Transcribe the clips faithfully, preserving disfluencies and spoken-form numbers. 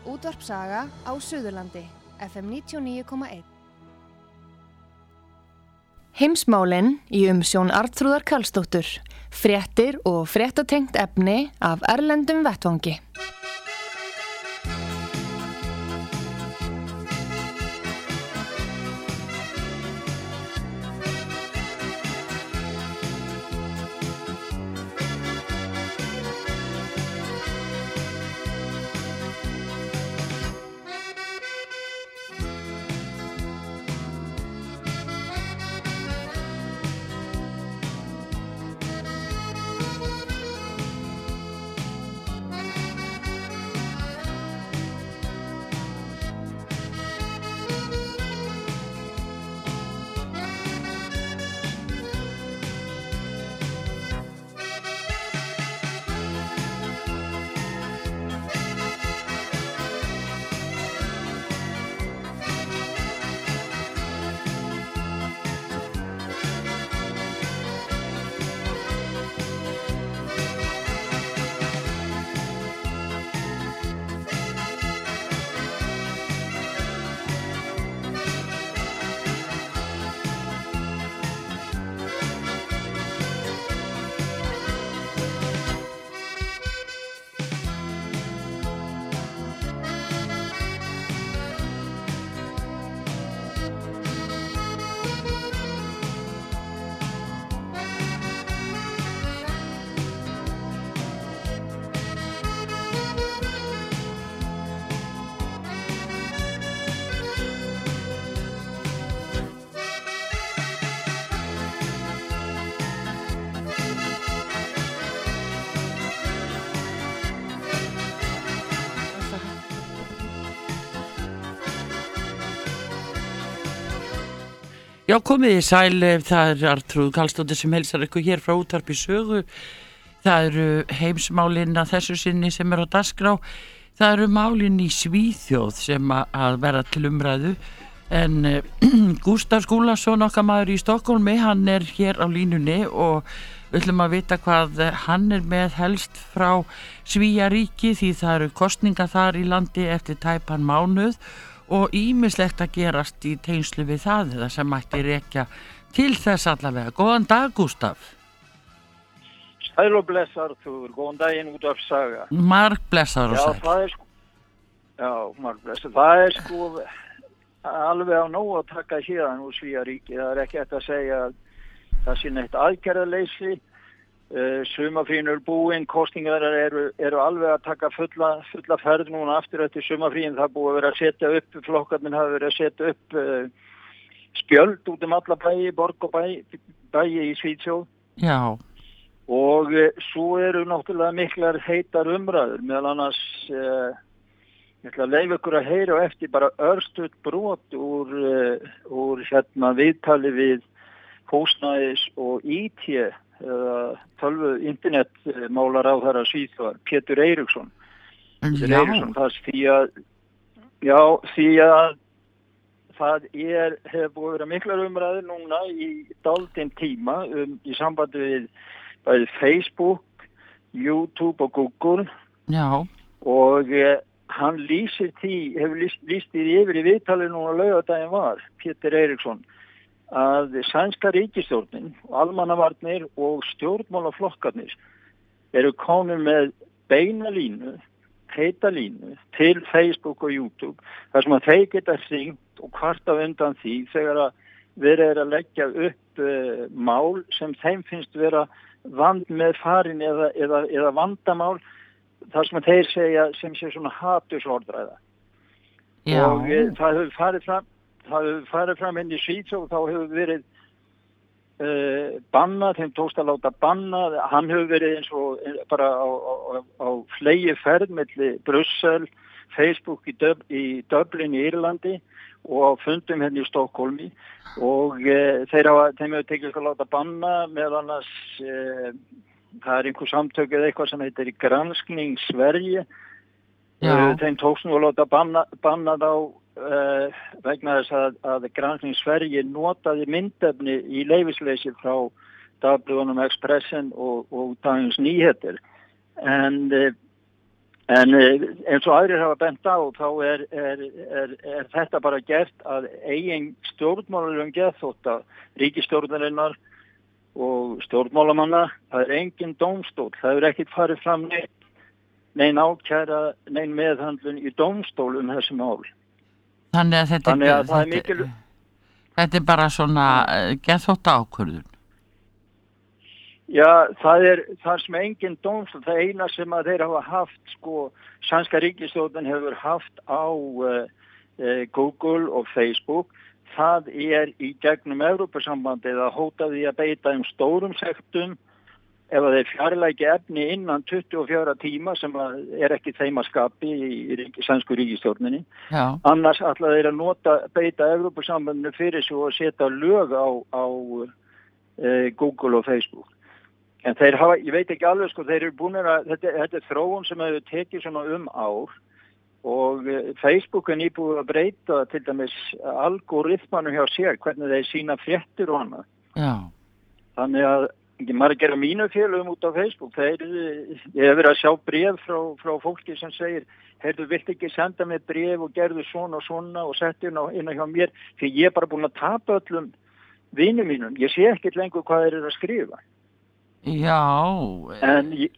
Útvarp Saga á Suðurlandi, F M níutíu og níu komma eitt. Heimsmálin í umsjón Arnþrúðar Karlsdóttur, fréttir og fréttatengt efni af erlendum vettvangi. Já, komið í sæl, það er Arnþrúður Karlsdóttir sem heilsar ykkur hér frá Útvarpi Sögu. Það eru heimsmálin að þessu sinni sem er á dagskrá. Það eru málin í Svíþjóð sem að vera til umræðu. En uh, Gústaf Skúlason, okkar maður í Stokkólmi, hann er hér á línunni og við ætlum að vita hvað hann er með helst frá Svíaríki því það eru kosningar þar í landi eftir tæpan mánuð. Og ýmislegt að gerast í tengslu við það eða sem mætti rekja til þess allavega. Góðan dag, Gústaf. Sæl og bless, Arnþrúður. Góðan daginn, Útvarp Saga. Marg blessaður og sæl. Já, það er sko, já, marg blessaður. Það er sko alveg á nóg að taka hérðan úr Svíaríki. Það er ekki eftir að segja að það sé neitt aðgerðaleysi. Uh, Sumarfríin er búin, kosningar eru, eru alveg að taka fulla, fulla ferð núna aftur eftir sumarfríin. Það búið að vera að setja upp, flokkarnir hafa verið að setja upp uh, spjöld út um alla bæi, borg og bæi, bæi í Svíþjóð. Já. Og uh, svo eru náttúrulega miklar heitar umræður, meðal annars uh, ég ætla að leyfa ykkur að heyra og eftir bara örstutt brot úr, uh, úr hérna viðtali við húsnæðis og í té eða tölvu internetmálar á þeirra Svíþjóðar, Pétur Eiríksson. Pétur Eiríksson, það því að já, því að það er, hefur búið að vera miklar umræður núna í dálítinn tíma um, í sambandi við bæði Facebook, YouTube og Google. Já. Og eh, hann lýsir því, hefur lýst, lýst því yfir í viðtali núna laugardaginn var, Pétur Eiríksson, að sænska ríkisstjórnin, almannavarnir og stjórnmálaflokkarnir eru komin með beina línu, heita línu til Facebook og YouTube þar sem að þeir geta hringt og kvarta undan því þegar að verið er að leggja upp uh, mál sem þeim finnst vera vand með farin eða, eða, eða vandamál þar sem að þeir segja sem sé svona hatursorðræða. Og uh, það hefur farið fram Það hefur farið fram inn í Svíþjóð og þá hefur verið uh, bannað, þeim tókst að láta bannað. Hann hefur verið eins og bara á, á, á flegi ferð milli Brussel, Facebook í, Dub, í Dublin í Írlandi og á fundum hérna í Stokkólmi. Og uh, þeir hafa, þeim hefur tekist að láta banna meðal annars, uh, það er einhver samtök eða eitthvað sem heitir Granskning Sverige. Uh, þeim tókst nú að láta banna, bannað á Uh, vegna þess að, að Granskning Sverige notaði myndefni í leyfisleysi frá Dagblaðunum Expressen og, og Dagens Nyheter. En uh, En eins og aðrir hafa bent á, þá er, er, er, er þetta bara gert að eigin stjórnmálalegum geðþótta ríkisstjórnarinnar og stjórnmálamanna. Það er engin dómstól, það er ekkert farið fram neitt, nein ákæra, nein meðhandlun í dómstól um þessi mál. Þannig að þetta, Þannig að þetta, það er mikil... þetta er bara svona geðþótta ákvörðun. Já, það er það sem engin dómstól, það eina sem að þeir hafa haft, sko, sænska ríkisstjórnin hefur haft á uh, uh, Google og Facebook, það er í gegnum Evrópusambandið að hóta því að beita um stórum sektum ef að þeir fjarlægi efni innan tuttugu og fjóra tíma sem er ekki þeim að skapi í, í sænsku ríkisstjórninni. Já. Annars ætla þeir að nota, beita Evrópusambandinu fyrir svo að setja lög á, á uh, Google og Facebook. En þeir hafa, ég veit ekki alveg, sko, þeir eru búin að, þetta, þetta er þróun sem hefur tekið svona um ár og Facebook er nýbúið að breyta til dæmis algoritmanum hjá sér, hvernig þeir sína fréttir og annað. Já. Þannig að maður gera mínu félögum út á Facebook, þeir, ég hef verið að sjá bréf frá, frá fólki sem segir, heyrðu, vilt ekki senda mig bréf og gerðu svona og svona og setja inn á, inn á hjá mér, því ég er bara búin að tapa öllum vinum mínum, ég sé ekkert lengur hvað þeir eru að skrifa. Já, en ég...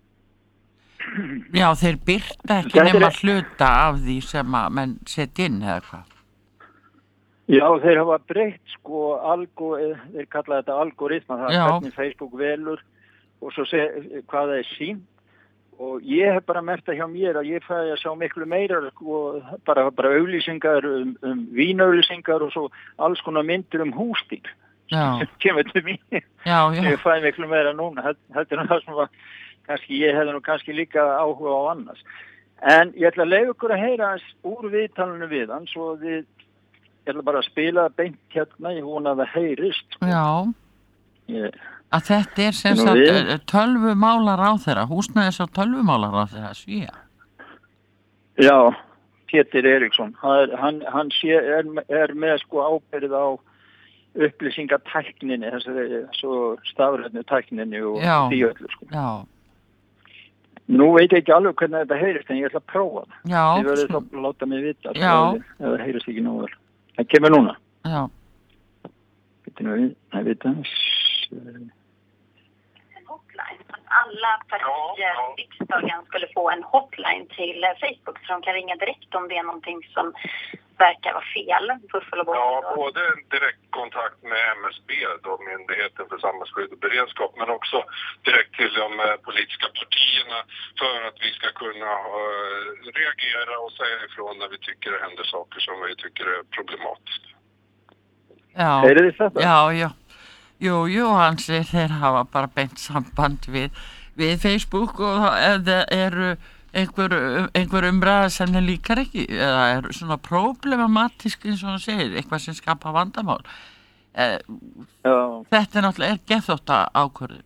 já, þeir byrta ekki nema hluta af því sem að menn setja inn eða hvað? Já, þeir hafa breytt, sko, algo, þeir kalla þetta algoritma, það er hvernig Facebook velur og svo sé, hvað það er sín og ég hef bara merkt að hjá mér að ég fæði að sjá miklu meira, sko, bara, bara auglýsingar um, um vínauglýsingar og svo alls konar myndir um húsdýr. Já. Kemur til mín. Já, já. Ég fæði miklu meira núna. Þetta er það sem var, kannski, ég hefði nú kannski líka áhuga á annars. En ég ætla að leyfa ykkur að heyra hans úr viðtalinu við hann, svo við, ég ætla bara að spila beint hérna, ég vona að það heyrist. Já. Ég, að þetta er sem sagt tölvumálar á þeirra, húsnæðis og tölvumálar á þeirra, svíja. Já, Pétur Eriksson, hann, hann, hann sé, er, er með sko ábyrgð á upplýsingatækninni, þessari svo stafrænu tækninni og því öllu, sko. Já. Nú veit ég ekki alveg hvernig þetta heyrist, en ég ætla að prófa það. Já. Þið verður þá að láta mig vita, já. Ef það heyrist ekki nóg vel. Það kemur núna. Já. Getur nú við, það vita. En hotline, att alla partier i riksdagen skulle få en hotline till Facebook så de kan ringa direkt om det är någonting som verkar vara fel. Ja, både en direktkontakt med M S B, då, Myndigheten för samhällsskydd och beredskap, men också direkt till de politiska partierna för att vi ska kunna uh, reagera och säga ifrån när vi tycker det händer saker som vi tycker är problematiskt. Ja, er det þetta? Já, já. Jú, jú, hans er þeir hafa bara beint samband við, við Facebook og ef það eru einhver, einhver umræða sem þeir líkar ekki eða er svona problematisk eins og hann segir, eitthvað sem skapa vandamál eh, þetta er náttúrulega er geðþótta ákvörðun.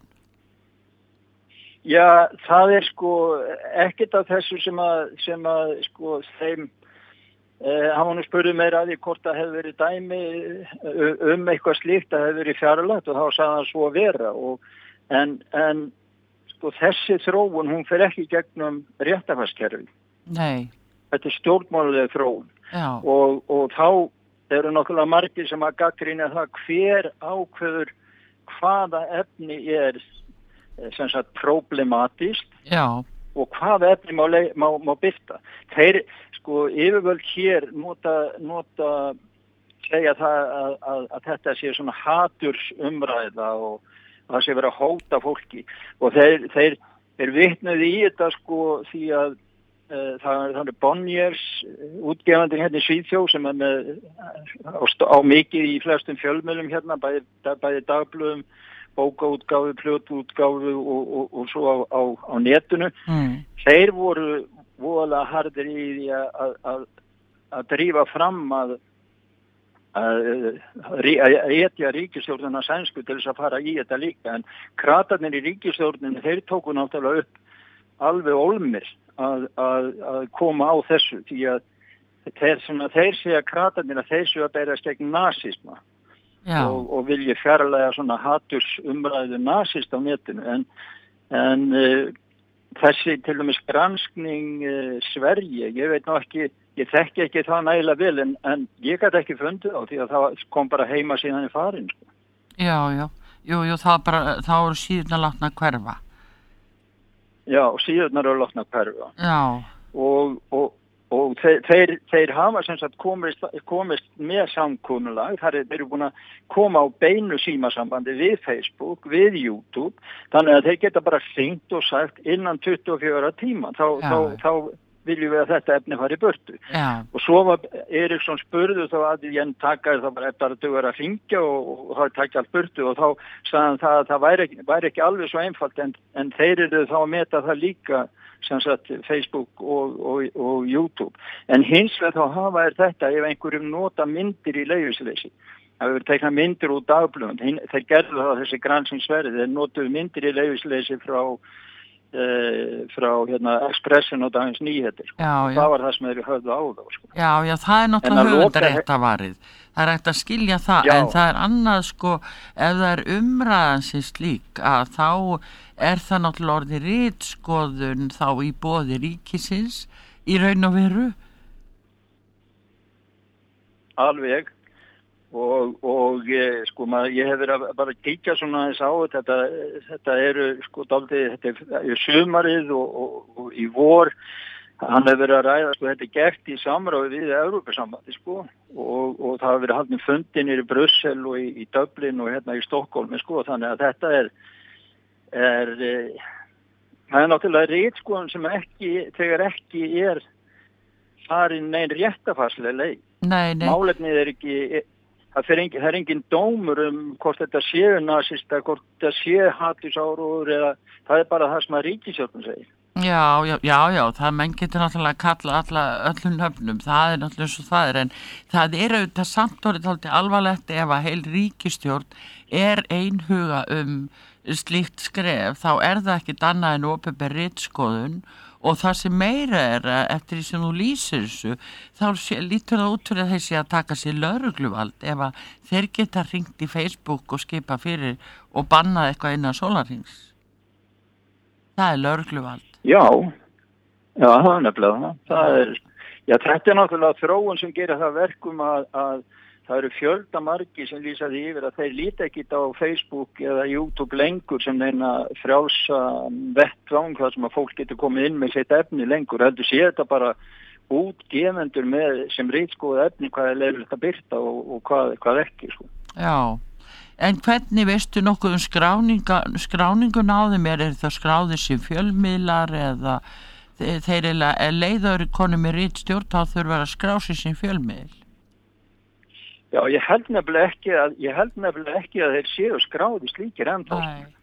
Já, það er sko ekkert af þessu sem að, sem að sko þeim eh, hann var nú spurði meira að því hvort það hefði verið dæmi um eitthvað slíkt að hefði verið fjarlægt og þá sagði hann svo að vera og, en, en og þessi þróun, hún fer ekki gegnum réttarfarskerfi. Nei. Þetta er stjórnmáluleg þróun. Já. Og, og þá eru nokkulega margir sem að gagnrýna það hver ákveður hvaða efni er sem sagt problematískt. Já. Og hvaða efni má, má, má byrta. Þeir, sko, yfirvöld hér nota, nota segja það að, að, að þetta sé svona hatursumræða og það sé verið að hóta fólki og þeir, þeir, þeir vitnuði í þetta sko því að uh, það er Bonniers útgefandi hérna í Svíþjóð sem er með á, á mikið í flestum fjölmiðlum hérna, bæði, bæði dagblöðum, bókaútgáfu, plötuútgáfu og, og, og svo á, á, á netinu. Mm. Þeir voru voðalega harðir í því að, að, að drífa fram að að etja ríkisstjórnina sænsku til þess að fara í þetta líka en kratarnir í ríkisstjórninu þeir tóku náttúrulega upp alveg olmir að, að, að koma á þessu því að þeir, svona, þeir segja kratarnir að þeir séu að berast gegn nasisma og, og vilja fjarlæga svona haturs umræðu nasist á netinu en, en uh, þessi til dæmis granskning uh, Sverige, ég veit ná ekki, ég þekki ekki það nægilega vel en, en ég gæti ekki fundið á því að það kom bara heima síðan í farin. Sko. Já, já, jú, jú, það bara, þá eru síðurnar látna hverfa. Já, síðurnar eru látna hverfa. Já. Og, og, og þeir, þeir, þeir hafa sem sagt komist, komist með samkomulag, þar er, þeir eru búin að koma á beinu símasambandi við Facebook, við YouTube, þannig að þeir geta bara hringt og sagt innan tuttugu og fjögurra tíma, þá, þá, þá viljum við að þetta efni fari í burtu. Já. Og svo var Eriksson spurðu þá að ég taka það bara eftir að þau verið að hringja og, og það takja allt burtu og þá sagði hann það að það væri ekki, væri ekki alveg svo einfalt en, en þeir eru þá að meta það líka sem sagt Facebook og, og, og YouTube. En hins vegar þá hafa er þetta ef einhverjum nota myndir í leyfisleysi. Það hefur teiknað myndir úr dagblöðum. Þeir gerðu það þessi granskingsverði. Þeir notuðu myndir í leyfisleysi frá Uh, frá hérna, Expressin og Dagins Nyheter sko. Já, já. Það var það sem þeir höfðu á þá sko. Já, já, það er náttúrulega höfundaréttavarið það er hægt að skilja það já. En það er annað sko, ef það er umræðan sem slík að þá er það náttúrulega orðið ritskoðun þá í boði ríkisins í raun og veru Alveg og, og ég, sko, maður, ég hef verið að bara kíkja svona þess á þetta, þetta eru sko dálítið, þetta er sumarið og, og, og í vor hann hefur verið að ræða, sko þetta er gert í samráði við Evrópusambandi sko og, og það hefur verið haldin fundin í Brussel og í, í Dublin og hérna í Stockholm sko, þannig að þetta er er það er náttúrulega ritskoðun sem ekki, þegar ekki er farin neinn réttafarslega leið. Nei, nei. Málefnið er ekki Það er, engin, það er engin dómur um hvort þetta séu nasista, hvort þetta séu hatursáróður eða það er bara það sem að ríkisstjórnin segir. Já, já, já, já, það menn getur náttúrulega að kalla alla öllum nöfnum, það er náttúrulega svo það er, en það er auðvitað samt orðið alltaf alvarlegt ef að heil ríkisstjórn er einhuga um slíkt skref, þá er það ekkit annað en opinber ritskoðun og það sem meira er eftir því sem þú lýsir þessu, þá sé, lítur það út fyrir þessi að taka sér lögregluvald ef að þeir geta hringt í Facebook og skipa fyrir og banna eitthvað innan sólarhrings. Það er lögregluvald. Já, já, það er nefnilega það. Það er, já, þetta er náttúrulega þróun sem gerir það verkum að, að það eru fjölda margir sem lýsa því yfir að þeir líta ekki á Facebook eða YouTube lengur sem neina frjálsa vettvang þar sem að fólk getur komið inn með sitt efni lengur. Heldur sé þetta bara útgefendur með sem ritskoða efni hvað er leyfilegt að birta og, og hvað, hvað ekki. Sko. Já. En hvernig veistu nokkuð um skráninga, skráningun á þeim er, er það skráðir sem fjölmiðlar eða þeir er leiðaður konum með ritstjórn þá þurfa að skrá sig sem fjölmiðl? Já, ég held nefnilega ekki að, ég held nefnilega ekki að þeir séu skráði slíkir ennþá.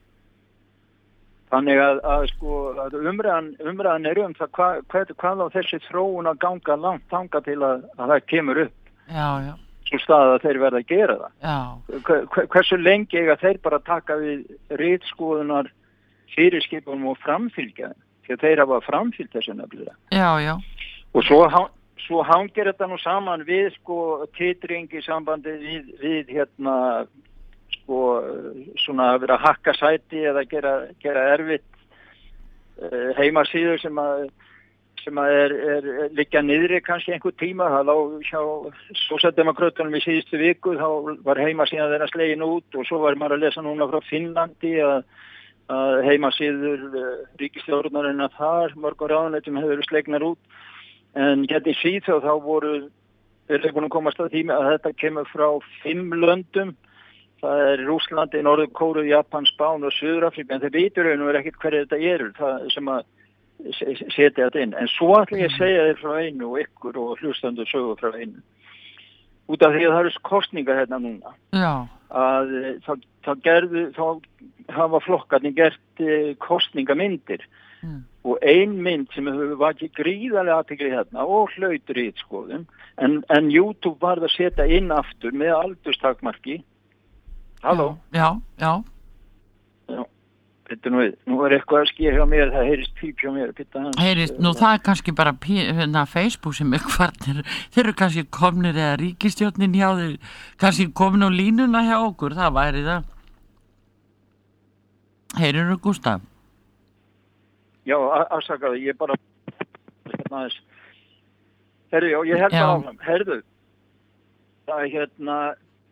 Þannig að, að, sko, að umræðan, umræðan er um það hvað, hvað, hvað á þessi þróun að ganga langt þanga til að, að það kemur upp. Já, já. Svo stað að þeir verða að gera það. Já. Hversu lengi eiga þeir bara taka við ritskoðunar fyrirskipunum og framfylgja þeim? Því að þeir hafa framfylgt þessu nefnilega. Já, já. Og svo Svo hangir þetta nú saman við sko titring í sambandi við, við hérna sko svona að vera að hakka sæti eða gera, gera erfitt uh, heimasíður sem að, sem að er, er liggja niðri kannski einhver tíma. Það lá hjá sósíaldemókrötunum í síðustu viku, þá var heimasíðan þeirra slegin út og svo var maður að lesa núna frá Finnlandi að, að heimasíður uh, ríkisstjórnarinnar þar, mörgum ráðuneytum hefur verið slegnar út. En hérna í Svíþjóð þá voru er búin að komast að tíma að þetta kemur frá fimm löndum. Það er Rússlandi, Norður-Kóreu, Japan, Spán og Suður-Afríka. En þeir vitur einhvern veginn ekkert hverju þetta eru það sem að setja þetta inn. En svo ætla ég að segja þér frá einu og ykkur og hlustandur sögur frá einu. Út af því að það eru kosningar hérna núna. Já. Að þá, þá gerðu, þá hafa flokkarnir gert kosningamyndir. Mm. Og ein mynd sem hefur vakið gríðarlega athygli hérna og hlaut ritskoðun en, en YouTube var að setja inn aftur með aldurstakmarki. Halló? Já, já. Já, þetta nú við. Nú er eitthvað að skýja hjá mér, það heyrist píp hjá mér. Heyrist, nú það er kannski bara hérna, Facebook sem er kvartir. Þeir eru kannski komnir eða ríkisstjórnin hjá þeir, kannski komin á línuna hjá okkur, það væri það. Heyrirðu Gústaf? Já, afsakaðu, ég bara hérna aðeins. Herðu, já, ég held það áfram. Herðu, það er hérna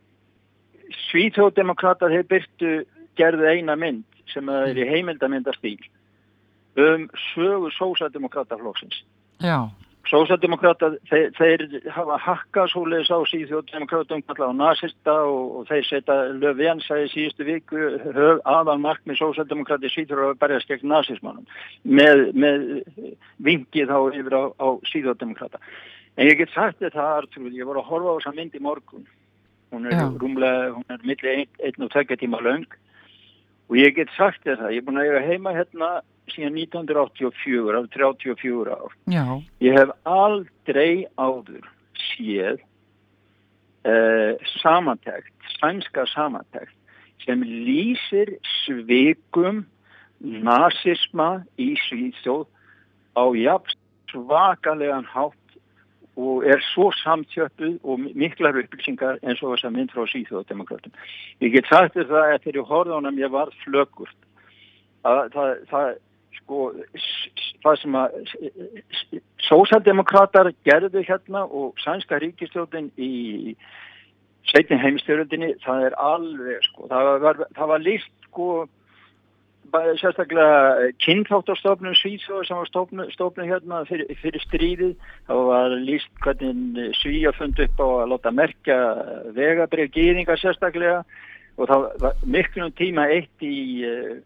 Svíþjóðdemókratar þeir byrtu gerðu eina mynd sem er í heimildamyndastíl um sögu sósíaldemókrataflokksins. Já. Sósíaldemókratar, þeir, þeir hafa hakkað svoleiðis á Svíþjóðdemókratum kallað á nasista og, og þeir setja Löfven sagði síðustu viku aðal markmið sósíaldemókrati Svíþjóðar að berjast gegn nasismannum með, með vingið þá yfir á, á Svíþjóðdemókrata. En ég get sagt þetta, Artur, ég var að horfa á þessa mynd í morgun. Hún er Já. rúmlega, hún er milli einn, einn og tveggja tíma löng og ég get sagt þér það, ég er búin að eiga heima hérna síðan nítján hundruð áttatíu og fjögur, af þrjátíu og fjögur ár. Já. Ég hef aldrei áður séð uh, samantekt, sænska samantekt sem lýsir svikum nasisma í Svíþjóð á jafn svakalegan hátt og er svo samtjöppuð og miklar upplýsingar eins og þess að mynd frá Svíþjóðdemókratum. Ég get sagt þér það að þegar ég horfði á hana ég var flökurt. Það, það, það, sko, það sem að sósíaldemókratar gerðu hérna og sænska ríkisstjórnin í seinni heimsstyrjöldinni, það er alveg, sko, það var, það var lýst, sko, sérstaklega kynþáttastofnun Svíþjóðar sem var stofnun, stofnun hérna fyrir, fyrir stríðið. Það var lýst hvernig Svíar fundu upp á að láta merkja vegabréf gyðinga sérstaklega og það var miklum tíma eitt í,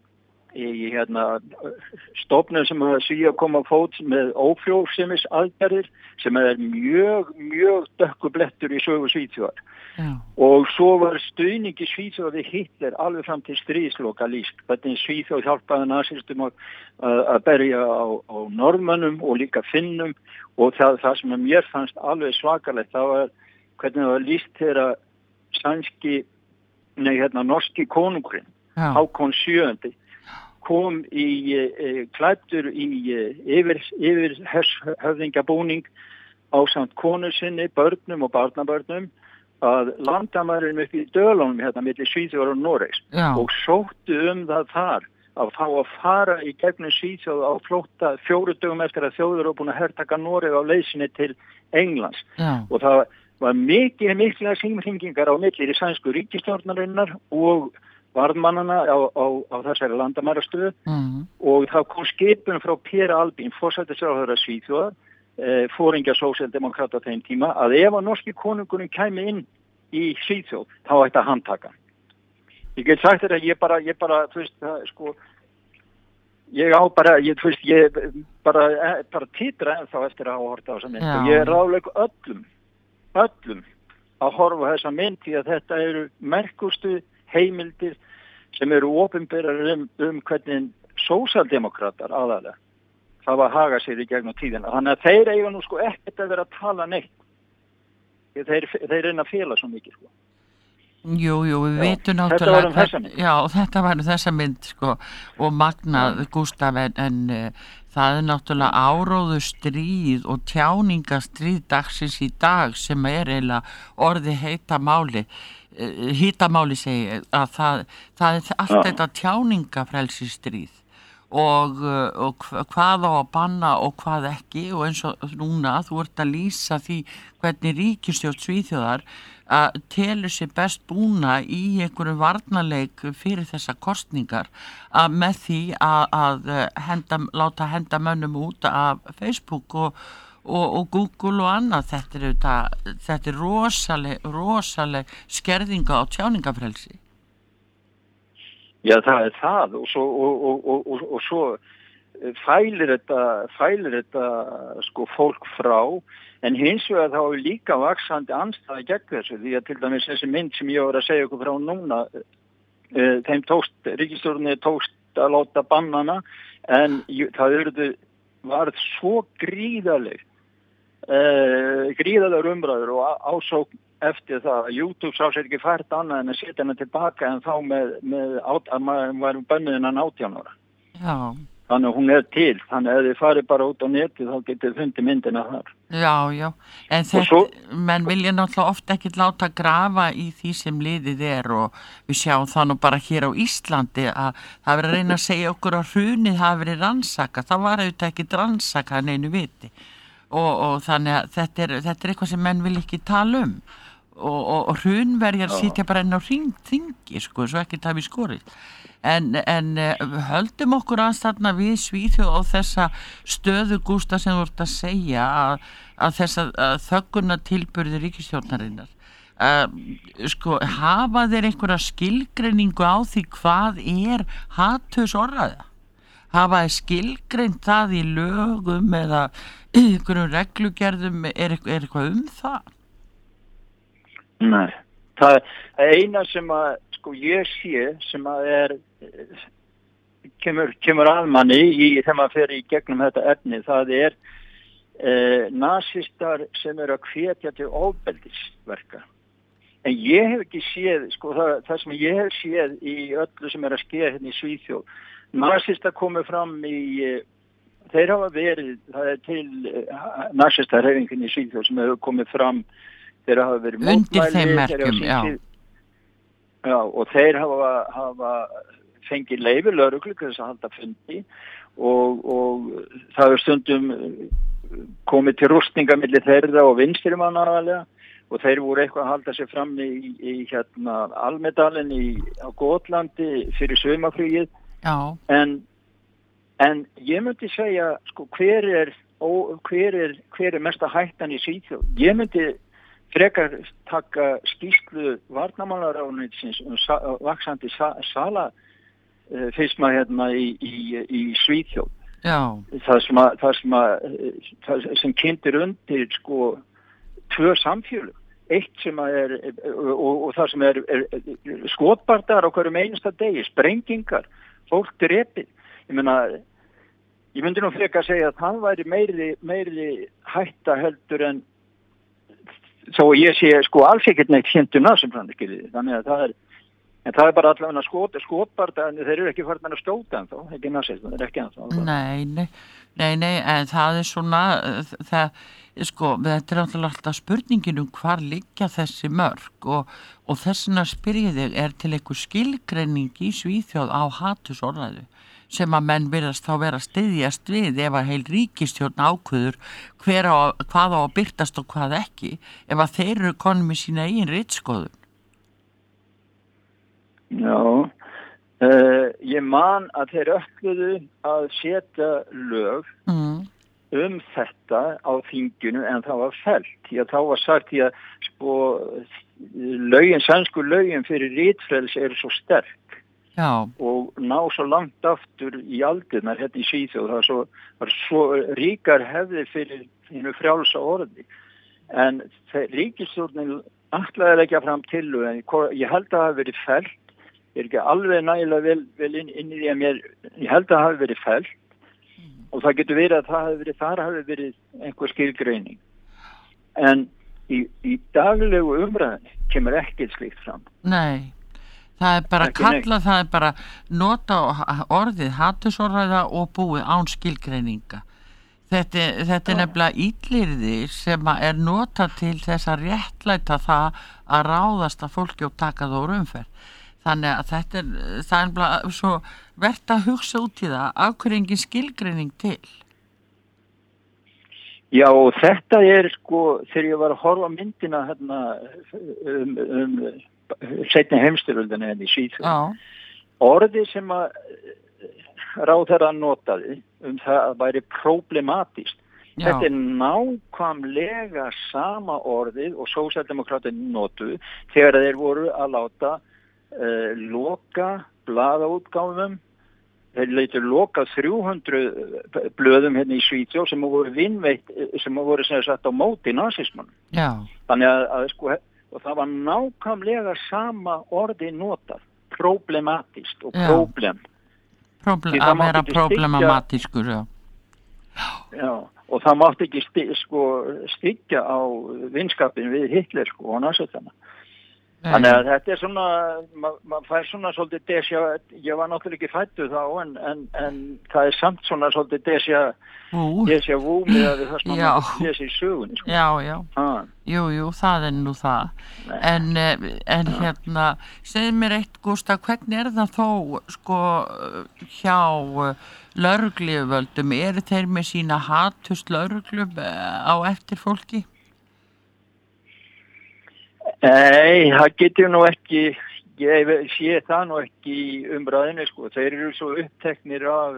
í hérna, stofnun sem Svíar kom á fót með ófrjósemis aðgerðir sem er mjög, mjög dökkublettur í sögu Svíþjóðar. Já. Og svo var stuðningi Svíþjóð við Hitler alveg fram til stríðsloka lýst. Hvernig Svíþjóð hjálpaði nasistum að, að berja á, á Norðmönnum og líka Finnum og það, það sem mér fannst alveg svakalegt það var hvernig það var lýst þegar sænski, nei hérna norski konungurinn, Já. Hákon sjöundi kom í e, klæddur í e, yfir, yfir hershöfðingabúning ásamt konu sinni, börnum og barnabörnum að landamærin upp í Dölunum hérna milli Svíþjóðar og Noregs Já. Og sóttu um það þar að fá að fara í gegnum Svíþjóð á flótta fjóru dögum eftir að þjóður eru búin að hertaka Noreg á leiðsinni til Englands Já. Og það var mikið mikla símhringingar á milli í sænsku ríkisstjórnarinnar og varðmannana á, á, á þessari landamærastöðu mm. og það kom skipun frá Per Albin, forsætisráðherra Svíþjóðar fóringja sósíaldemókrata á þeim tíma að ef að norski konungurinn kæmi inn í Svíþjóð þá ætti að handtaka. Ég get sagt þér að ég bara, ég bara, þú veist, það, sko, ég á bara, ég, þú veist, ég bara, bara titra ennþá eftir að hafa horta á þessa mynd Já. Og ég er ráðleg öllum, öllum að horfa þessa mynd því að þetta eru merkustu heimildir sem eru opinberar um, um hvernig sósíaldemókratar aðalega það var haga sér í gegnum tíðina. Þannig að þeir eiga nú sko ekkert að vera að tala neitt. Þeir, þeir reyna að fela svo mikið sko. Jú, jú, við veitum náttúrulega þetta, já, þetta var þessa mynd sko og magnað Gústaf en, en uh, það er náttúrulega áróðu stríð og tjáningastríð dagsins í dag sem er eiginlega orði heita máli uh, hita máli segi að það, það er allt já. Þetta tjáningafrelsi stríð og, og hvað á að banna og hvað ekki og eins og núna þú ert að lýsa því hvernig ríkisstjórn Svíþjóðar að telur sér best búna í einhverju varnarleik fyrir þessa kosningar að með því að, að henda, láta henda mönnum út af Facebook og, og, og Google og annað. Þetta er, þetta, þetta er rosaleg, rosaleg skerðinga á tjáningafrelsi. Já, það er það og svo, og, og, og, og, og svo fælir þetta, fælir þetta sko fólk frá en hins vegar þá er líka vaxandi andstæða gegn þessu því að til dæmis þessi mynd sem ég var að segja ykkur frá núna þeim tókst, ríkisstjórninni tókst að láta bannana en það eruðu varð svo gríðaleg uh, gríðalegur umræður og ásókn eftir það að YouTube sá sér ekki fært annað en að setja hennar tilbaka en þá með, með át, að maður var bönnuð innan átján ára. Já. Þannig að hún er til, þannig að ef þið farið bara út á netið þá getið fundið myndina þar. Já, já, en þetta, svo, menn vilja náttúrulega ofta ekki láta grafa í því sem liðið er og við sjáum það nú bara hér á Íslandi að það verið að reyna að segja okkur að hrunið hafi verið rannsakað, það var auðvitað ekki rannsakað neinu viti og, og þannig að þetta er, þetta er eitthvað sem menn vil ekki tala um og, og, og hrunverjar sitja bara enn á hringi, sko, svo ekki það við skorið. En, en höldum okkur aðstæðna við Svíþjóð og þessa stöðu Gústa sem þú ert að segja að, að þessa að þögguna tilburði ríkisstjórnarinnar. Uh, sko, hafa þeir einhverja skilgreiningu á því hvað er hatursorðræða? Hafa þeir skilgreind það í lögum eða einhverjum reglugerðum, er, er eitthvað um það? Nei, það er eina sem að sko ég sé sem að er kemur, kemur að manni í, þegar maður fer í gegnum þetta efni, það er eh, nasistar sem eru að hvetja til ofbeldisverka. En ég hef ekki séð, sko það, það sem ég hef séð í öllu sem er að skeða hérna í Svíþjóð, nasistar komið fram í, þeir hafa verið, það er til nasistar hreyfingin í Svíþjóð sem hefur komið fram, þeir hafa verið mótmæli. Undir þeim merkjum, já. Já, og þeir hafa, hafa fengið leyfi lögreglu til þess að halda fundi og, og það er stundum komið til rústninga milli þeirra og vinstrimanna aðalega og þeir voru eitthvað að halda sér fram í, í hérna Almedalen í, á Gotlandi fyrir sumarflugið. Já. En, en ég myndi segja, sko, hver er, ó, hver er, hver er mesta hættan í Svíþjóð? Ég myndi frekar taka skýrslu varnarmálaráðuneytisins um sa, vaxandi sa, sala uh, fyrst maður hérna í, í, í Svíþjóð. Já. Það sem, að, það sem, að, það sem kynntir undir sko tvö samfélög. Eitt sem að er og, og það sem er, er, er skotbardar á hverjum einasta degi, sprengingar, fólk drepið. Ég meina, ég myndi nú frekar segja að það væri meiri, meiri hætta heldur en svo ég sé sko alls ekkert neitt hindum nasumframskilið, þannig að það er en það er bara allavega skot, skotbarda en þeir eru ekki farin að stóta en þá, ekki nasist, það er ekki en þá. Nei, nei, nei, nei, en það er svona, það, sko, þetta er alltaf spurningin um hvar liggja þessi mörk og, og þessina spyrjiðið er til einhver skilgreining í Svíþjóð á hatursorðræðu sem að menn virðast þá vera styðjast við ef að heil ríkisstjórn ákveður hver á, hvað á að birtast og hvað ekki, ef að þeir eru konum í sína eigin ritskoðun. Já, uh, ég man að þeir öllluðu að setja lög mm. um þetta á þinginu en það var fellt, því að þá var sagt því að sko lögin, sænsku lögin fyrir ritfrelsi eru svo sterk. Já. Og ná svo langt aftur í aldirnar hérna í Svíþjóð, það var svo, var svo ríkar hefði fyrir hinu frjálsa orði en ríkisstjórnin ætlaði að leggja fram tillögu en ég held að það hafi verið fellt, ég er ekki alveg nægilega vel, vel inn, inn í því að mér, ég held að það hafi verið fellt mm. og það getur verið að það hafi verið, þar hafi verið einhver skilgreining en í, í daglegu umræðinni kemur ekkert slíkt fram. Nei. Það er bara kalla, það er bara nota orðið hatursorðræða og búið án skilgreininga. Þetta, þetta er nefnilega illyrði sem er nota til þess að réttlæta það að ráðast að fólki og taka það úr umferð. Þannig að þetta er, það er bara svo verðt að hugsa út í það, af hverju engin skilgreining til? Já, og þetta er sko, þegar ég var að horfa myndina hérna um... um seinni heimstyrjöldinni enn í Svíþjóð. Já. Orðið sem að ráðherra notaði um það að væri problematískt. Já. Þetta er nákvæmlega sama orðið og sósíaldemókratar notuðu þegar þeir voru að láta uh, loka blaðaútgáfum. Þeir leitur loka þrjú hundruð blöðum hérna í Svíþjóð sem voru vinnveitt, sem voru sem sagt á móti nasismann. Já. Þannig að, að sko og það var nákvæmlega sama orði notað, problematískt og problem. Problem, að vera problematískur, já. Já, og það mátti ekki sti, sko, styggja á vinskapin við Hitler, sko, og nasistana. Þannig að þetta er svona, maður ma fær svona svolítið desja, ég var náttúrulega ekki fættu þá, en, en, en það er samt svona svolítið desja, desja vú með að það sem maður lesi í sögunni. Sko. Já, já, ah. jú, jú, það er nú það. Nei. En, en ja. hérna, segð mér eitt, Gústaf, hvernig er það þó, sko, hjá lögregluyfirvöldum, eru þeir með sína hatust lögreglum á eftir fólki? Nei, það getur nú ekki, ég sé það nú ekki í umræðinu, sko. Þeir eru svo uppteknir af,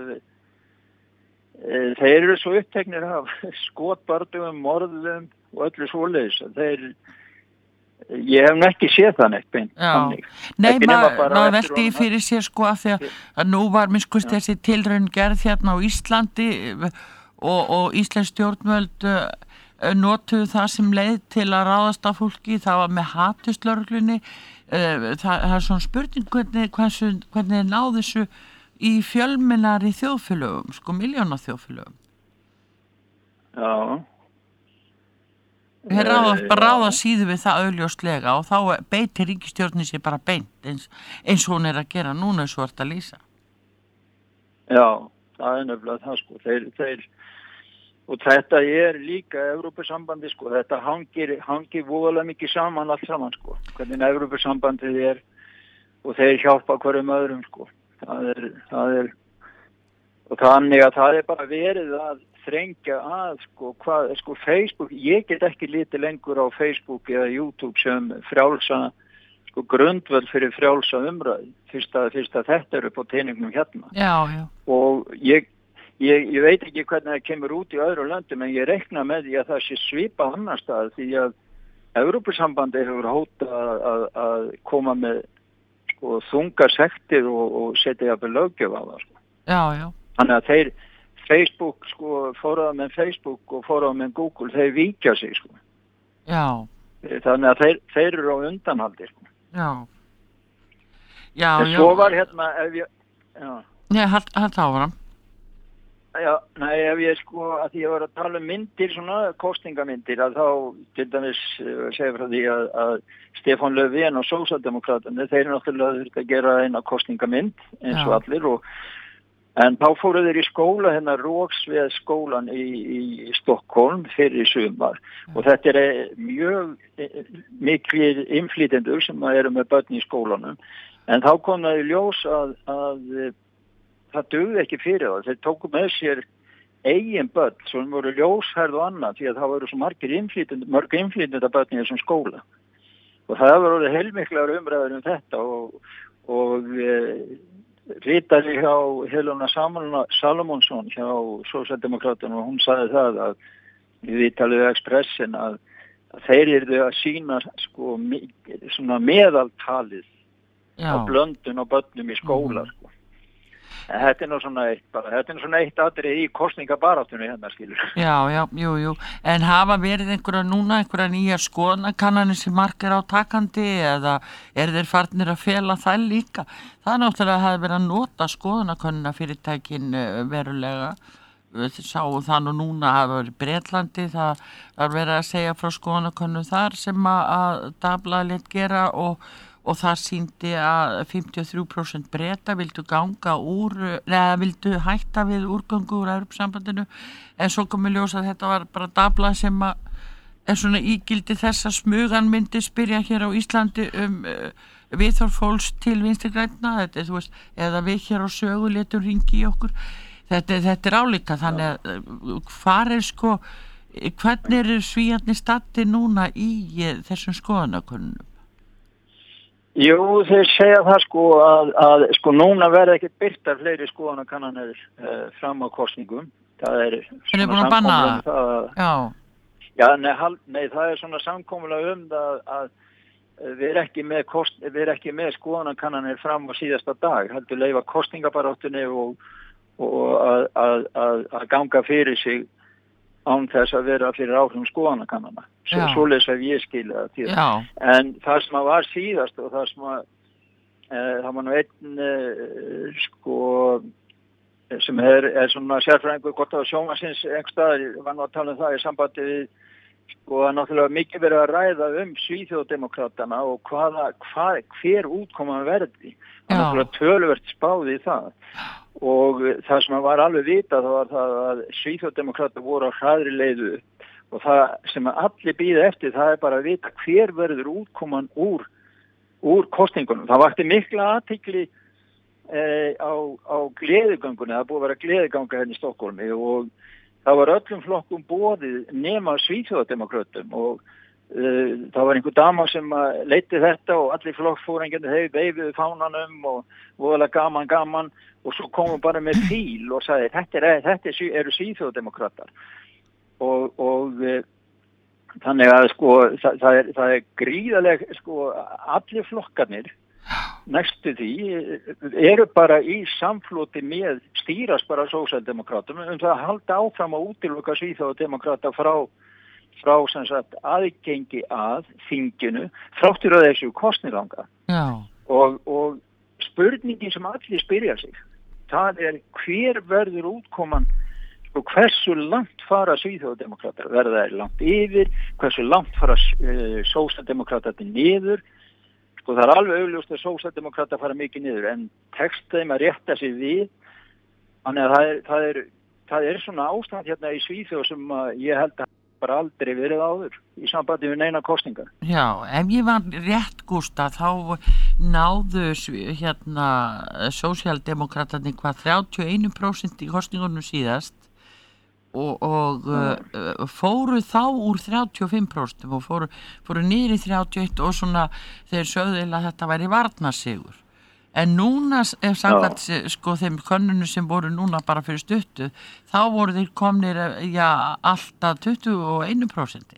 þeir eru svo uppteknir af skotbardugum, morðum og öllu svoleiðis. Þeir, ég hef nú ekki séð það neitt beint. Nei, maður ma velti fyrir sér, sko, af því að nú var minnskust þessi tilraun gerð hérna á Íslandi og, og Íslensk stjórnvöld notuðu það sem leið til að ráðast af fólki, það var með haturslögreglunni, það, það er svona spurning hvernig, hvernig, hvernig náðu þessu í fjölmennari þjóðfélögum, sko miljóna þjóðfélögum. Já. Þeir ráða, bara ráða síðu við það augljóslega og þá beitir ríkisstjórnin sér bara beint eins, eins og hún er að gera núna eins og er að lýsa. Já, það er nefnilega það, sko, þeir, þeir og þetta er líka Evrópusambandi, sko, þetta hangir, hangir voðalega mikið saman allt saman, sko, hvernig Evrópusambandið er og þeir hjálpa hverjum öðrum, sko, það er, það er, og þannig að það er bara verið að þrengja að, sko, hvað, sko, Facebook, ég get ekki litið lengur á Facebook eða YouTube sem frjálsa, sko, grundvöld fyrir frjálsa umræð, fyrst að, fyrst að þetta eru på teiningnum hérna. Já, já. Og ég Ég, ég veit ekki hvernig það kemur út í öðru löndum, en ég rekna með því að það sé svipa annar stað, því að Evrópusambandi hefur hótað að, að, að koma með, sko, þungar sektir og, og setja jafnvel löggjöf á það, sko. Já, já. Þannig að þeir, Facebook, sko, fóraða með Facebook og fóraða með Google, þeir víkja sig, sko. Já. Þannig að þeir, þeir eru á undanhaldi, sko. Já. Já, en já. svo var hérna, ef ég, já. Nei, halt, halt áfram. Já, nei, ef ég sko, að ég var að tala um myndir, svona kosningamyndir, að þá, til dæmis, uh, segja frá því að, að Stefán Löfven og Sósíaldemókratarnir, þeir eru náttúrulega þurft að gera eina kosningamynd, eins og allir, og, en þá fóru þeir í skóla, hérna Rågsved skólan í, í Stockholm fyrir sumar, Já. Og þetta er mjög mikið innflytjendur sem eru með börn í skólanum, en þá kom það í ljós að, að það dugði ekki fyrir það. Þeir tóku með sér eigin börn sem voru ljóshærð og annað því að það voru svo margir innflytjandi, mörg innflytjandi börn í þessum skóla. Og það voru heilmiklar umræður um þetta og, og e, ritari hjá Helena Salomonsson hjá Sósíaldemókratum og hún sagði það að við talaðu Expressin að, að þeir eru að sína sko, svona meðaltalið á blöndun og börnum í skóla, sko. Þetta er nú svona eitt bara, þetta er nú svona eitt atrið í kosningabaráttunni hérna, skilur. Já, já, jú, jú. En hafa verið einhverja núna, einhverja nýja skoðanakannanir sem margir á takandi eða er þeir farnir að fela það líka? Það er náttúrulega að hafa verið að nota skoðanakannana fyrirtækin verulega. Við sáum það nú núna að hafa verið Bretlandi, það var verið að segja frá skoðanakannum þar sem að, að Dagblaðið lét gera og og það sýndi að fimmtíu og þrjú prósent Breta vildu ganga úr, eða vildu hætta við úrgöngu úr Evrópusambandinu, en svo kom í ljós að þetta var bara Dagblaðið sem að er svona ígildi þess að Smugan myndi spyrja hér á Íslandi um uh, viðhorf fólks til Vinstri grænna, þetta, þú veist, eða við hér á Sögu letum ringi í okkur, þetta, þetta er álíka, þannig að uh, hvar er sko, hvernig eru Svíarnir staddir núna í uh, þessum skoðanakönnunum? Jú, þeir segja það sko að, að sko núna verða ekki birtar fleiri skoðanakannanir uh, fram á kosningum. Það er svona samkomulega um það. Já. Já, nei, hal, nei, það er svona samkomulega um það að við erum ekki með, kost, við erum ekki með skoðanakannanir fram á síðasta dag. Heldur leifa kosningabaráttunni og, og að, að, að, að ganga fyrir sig án þess að vera fyrir áhrifum skoðanakannana. Svo, svoleiðis að ég skilja það til. En það sem að var síðast og það sem að e, það var nú einn e, sko sem er, er svona sérfræðingur gott á sjónvarpsins einhvers staðar, var nú að tala um það í sambandi við og það er náttúrulega mikið verið að ræða um Svíþjóðdemokratana og hvaða, hvað, hver útkoman verði. Það er náttúrulega töluvert spáði í það. Og það sem var alveg vitað var það að Svíþjóðdemokrata voru á hraðri leiðu og það sem allir býða eftir það er bara að vita hver verður útkoman úr, úr kosningunum. Það vakti mikla athygli eh, á, á gleðigöngunni, það búið að vera gleðiganga hérna í Stokkólmi og það var öllum flokkum boðið nema Svíþjóðdemokratum og uh, það var einhver dama sem leiddi þetta og allir flokkfóringjarnir hefði veifuðu fánanum og voðalega gaman gaman og svo komum bara með fíl og sagði þetta, er, þetta er, eru Svíþjóðdemokratar og, og uh, þannig að sko það, það, er, það er gríðaleg sko allir flokkarnir næstu því eru bara í samfloti með stýrast bara sósíaldemokratum um það að halda áfram að útiloka Svíþjóðdemokrata frá, frá sem sagt, aðgengi að þinginu þráttur að þessu kosninganga. Og, og spurningin sem allir spyrja sig, það er hver verður útkoman og hversu langt fara Svíþjóðdemokrata, verða þeir langt yfir, hversu langt fara uh, sósíaldemokrata niður. Og það er alveg augljóst að sósíaldemokrata fara mikið niður en tekst þeim að rétta sig við. Þannig að það er, það er, það er svona ástand hérna í Svíþjóð sem ég held að bara aldrei verið áður í sambandi við neina kosningar. Já, ef ég var rétt Gústa þá náðu hérna sósíaldemokratarnir hvað þrjátíu og eitt prósent í kosningunum síðast og, og uh, fóru þá úr þrjátíu og fimm prósent og fóru, fóru niður í þrjátíu og eitt og svona þeir sögðu að þetta væri varnarsigur. En núna, ef samkvæmt sko þeim könnunum sem voru núna bara fyrir stuttu, þá voru þeir komnir já, alltaf tuttugu og eitt prósent.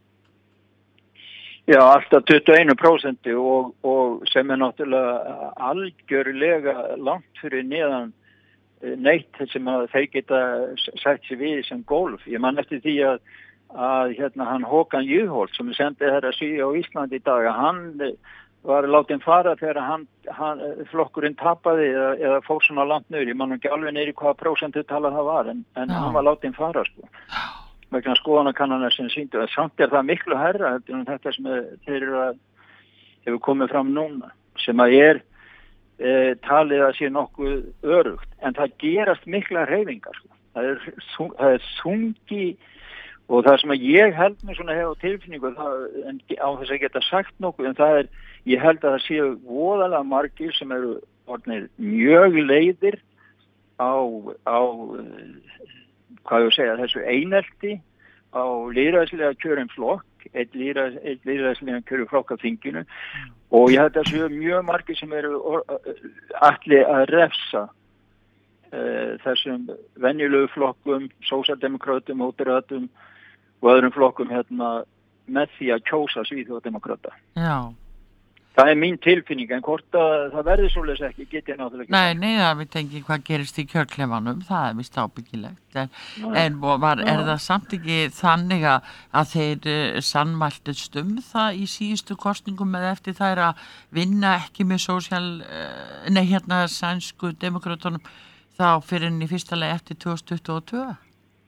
Já, alltaf tuttugu og eitt prósent og, og sem er náttúrulega algjörlega langt fyrir neðan neitt sem að þeir geta sætt sér við sem gólf. Ég man eftir því að, að hérna, hann Håkan Juholt sem sendi þeirra síða á Íslandi í dag, hann var látinn fara þegar hann, hann, flokkurinn tapaði eða, eða fór svona langt niður. Ég man ekki alveg neyri hvaða prósentutala það var en, en hann var látinn fara sko. Vegna skoðanakannanar sem sýndu að samt er það miklu hærra en þetta sem er, þeir eru að hefur komið fram núna sem að er E, talið að sé nokkuð örugt en það gerast mikla hreyfingar sko. það, er, það er þungi og það sem að ég held með svona hef á tilfinningu það, en á þess að geta sagt nokkuð en það er, ég held að það séu voðalega margir sem eru orðnir mjög leiðir á, á hvað ég að segja þessu einelti á lýðræðislega kjörin flokk eitt lýðræðislega kjörin flokk af þinginu og ég held að það séu mjög margir sem eru allir að refsa uh, þessum venjulegu flokkum, sósíaldemokratum, móteratum og öðrum flokkum hérna með því að kjósa Svíþjóðdemokrata. Já. Það er mín tilfinning en hvort að það verður svoleiðis ekki get ég náttúrulega ekki. Nei, nei, það veit ekki hvað gerist í kjörklefanum, það er vist ábyggilegt. En, en var, er það samt ekki þannig að þeir uh, sannmæltust um það í síðustu kosningum eða eftir þær að vinna ekki með sósíal, uh, nei hérna sænsku demokratunum þá fyrir enn í fyrsta leið eftir tvö þúsund tuttugu og tvö?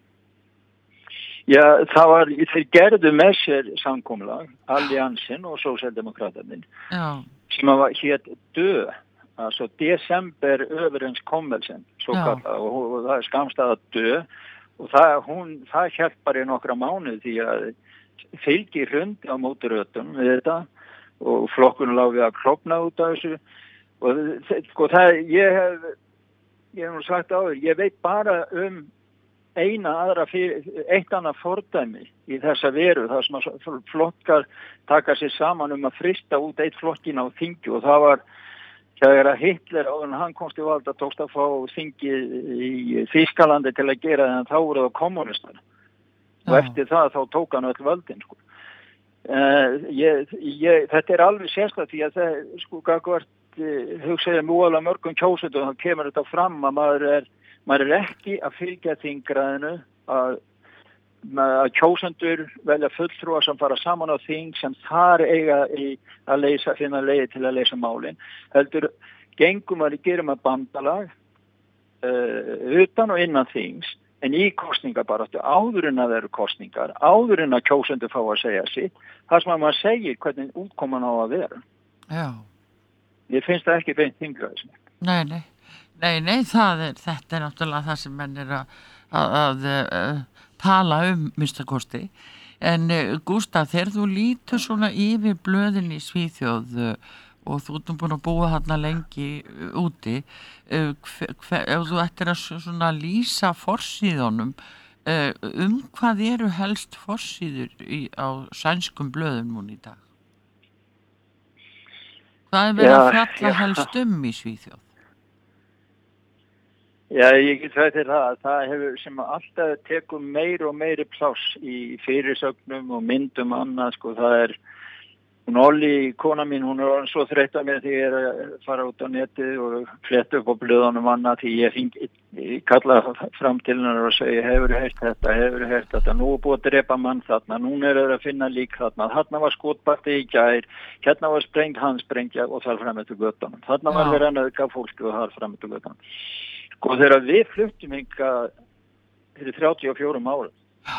Já, það var, þeir gerðu með sér samkomulag, Alliansin og Sósíaldemokraternin, sem var hétt dö, altså desember överenskommelsen, svo kallað, og, og það er skamstað dö, og það, hún, það hélt bara í nokkra mánuð því að fylgi hrundi á móturötum við þetta, og flokkunum lág við að klopna út af þessu, og sko það, ég hef, ég hef nú sagt áður, ég veit bara um eina aðra fyrir, eitt annað fordæmi í þessa veru, það sem að flokkar taka sér saman um að frista út eitt flokkin á þingi og það var þegar að Hitler áður en hann komst í valda tókst að fá þingi í Þýskalandi til að gera það en þá voru það kommunistar og eftir það þá tók hann öll völdin sko. Uh, ég, ég, þetta er alveg sérstætt því að það sko gagvart uh, hugsaði múalega mörgum kjósundum og þá kemur þetta fram að maður er maður er ekki að fylgja þingræðinu að, að kjósendur velja fulltrúa sem fara saman á þing sem þar eiga í að leysa, finna leiði til að leysa málin. Heldur, gengum að gerum að bandalag uh, utan og innan þings en í kosningabaráttu áður en að eru kosningar, áður en að kjósendur fá að segja sitt, þar sem að maður segir hvernig útkoman á að vera. Já. Ég finnst það ekki beint þinglega. Nei, nei, nei, nei, það er, þetta er náttúrulega það sem menn er að, að, að, að tala um minnstakosti. En uh, Gústaf, þegar þú lítur svona yfir blöðin í Svíþjóð uh, og þú ert búin að búa þarna lengi uh, úti, uh, hver, hver, ef þú ættir að svona lýsa forsíðunum, uh, um hvað eru helst forsíður í, á sænskum blöðum núna í dag? Hvað er verið að fjalla helst um í Svíþjóð? Já, ég get það til það að það hefur sem alltaf tekum meir og meiri pláss í fyrirsögnum og myndum annað, sko, það er hún Olli, kona mín, hún er svo þreytt að mér því ég er að fara út á netið og fletta upp á blöðunum annað því ég finn, ég kalla fram til hennar og segja, hefur þú heyrt þetta, hefur þú heyrt þetta, nú er búið að drepa mann þarna, núna er það að finna lík þarna, þarna var skotparti í gær, hérna var sprengt hann sprengja og þar fram eftir göttunum, þarna var verið að nauðga fólki og þar fram eftir göttunum. Sko þegar við fluttum hingað fyrir þrjátíu og fjórum árum,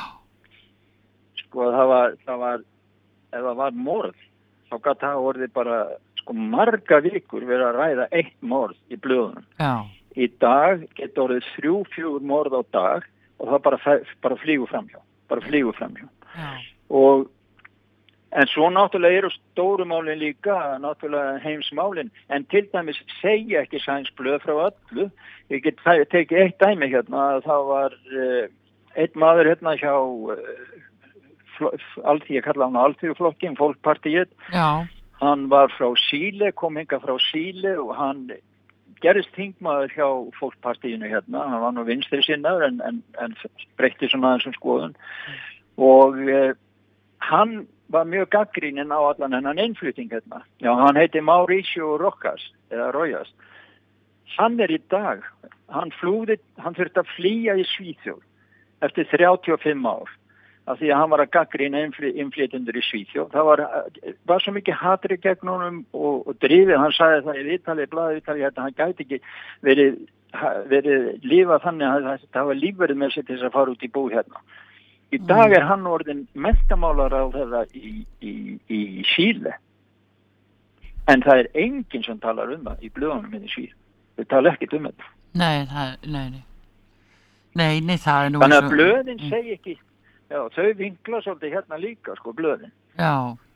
sko það var, það var, ef það var morð, þá gat það orðið bara, sko marga vikur verið að ræða eitt morð í blöðunum. Já. Í dag getur orðið þrjú, fjögur morð á dag og það bara, bara flýgur framhjá, bara flýgur framhjá. Já. Og en svo náttúrulega eru stóru málin líka, náttúrulega heimsmálin, en til dæmis segja ekki sænsk blöð frá öllu. Ég get tekið eitt dæmi hérna, það var uh, einn maður hérna hjá, uh, allt, ég kalla hann Alþýðuflokkin, Fólkpartíið. Já. Hann var frá Síle, kom hinga frá Síle og hann gerist þingmaður hjá Fólkpartíinu hérna, hann var nú vinstri sinnaður en, en, en breytti svona aðeins um skoðun. Og uh, hann var mjög gagnrýninn á allan hennan innflutning hérna. Já, hann heiti Mauricio Rojas, eða Rojas. Hann er í dag, hann flúði, hann þurfti að flýja í Svíþjóð eftir þrjátíu og fimm ár af því að hann var að gagnrýna innflytjendur í Svíþjóð. Það var, var svo mikið hatri gegn honum og, og drifið, hann sagði það í viðtali, blaði viðtali, hérna, hann gæti ekki verið, verið lífað þannig að það var lífverið með sér til þess að fara út í bú hérna. Í dag er hann orðin menntamálaráðherra í, í, í Síle. En það er enginn sem talar um það í blöðunum í Síle. Þau tala ekkert um þetta. Nei, það, nei, nei. Nei, nei, það er nú... Þannig að blöðin mm. segi ekki... Já, þau vinkla svolítið hérna líka, sko, blöðin. Já.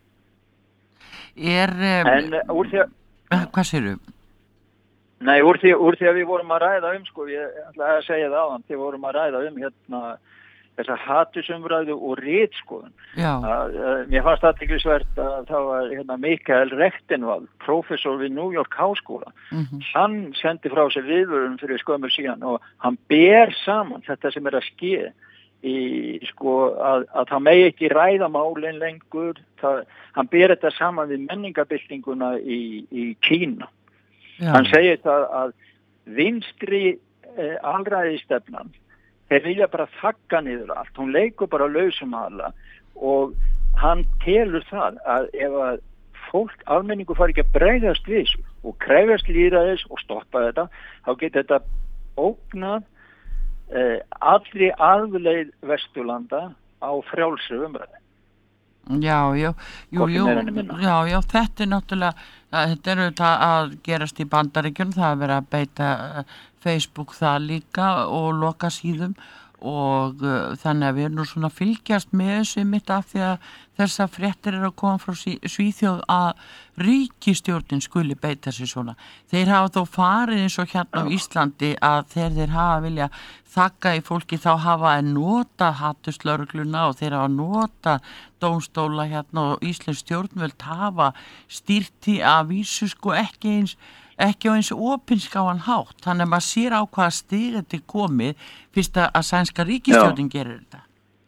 Er... Um, en úr því að... Hvað séru? Nei, úr því, úr því að við vorum að ræða um, sko, ég ætlaði að segja það áðan, því vorum að ræða um hérna... þessa hatusumræðu og ritskoðun. Já. Að, uh, mér fannst athyglisvert að það var hérna, Mikael Rechtenwald, prófessor við New York Háskóla. Mm-hmm. Hann sendi frá sér viðvörun fyrir skömmur síðan og hann ber saman þetta sem er að ske í, sko, að, að það megi ekki ræða málin lengur. Það, hann ber þetta saman við menningabyltinguna í, í Kína. Já. Hann segir það að vinstri eh, alræðistefnan þeir vilja bara þagga niður allt, hún leikur bara lausum alla og hann telur það að ef að fólk, almenningu fari ekki að bregðast við og krefjast lýðræðis og stoppa þetta, þá getur þetta ógnað eh, allri arfleið Vesturlanda á frjálsri umræðu. Já, já, jú, jú, já, já, þetta er náttúrulega, þetta er auðvitað að gerast í Bandaríkjunum, það er verið að beita Facebook það líka og loka síðum og uh, þannig að við erum nú svona að fylgjast með þessu mitt af því að þessar fréttir eru að koma frá Svíþjóð að ríkisstjórnin skuli beita sig svona. Þeir hafa þó farið eins og hérna á Íslandi að þegar þeir hafa vilja þakka í fólki þá hafa að nota haturslögregluna og þeir hafa að nota dómstóla hérna og Íslands stjórnvöld hafa stýrt í að vísu sko ekki eins ekki á eins opinskáan hátt, þannig að maður sér á hvaða stig þetta er komið fyrst að sænska ríkisstjórnin gerir þetta.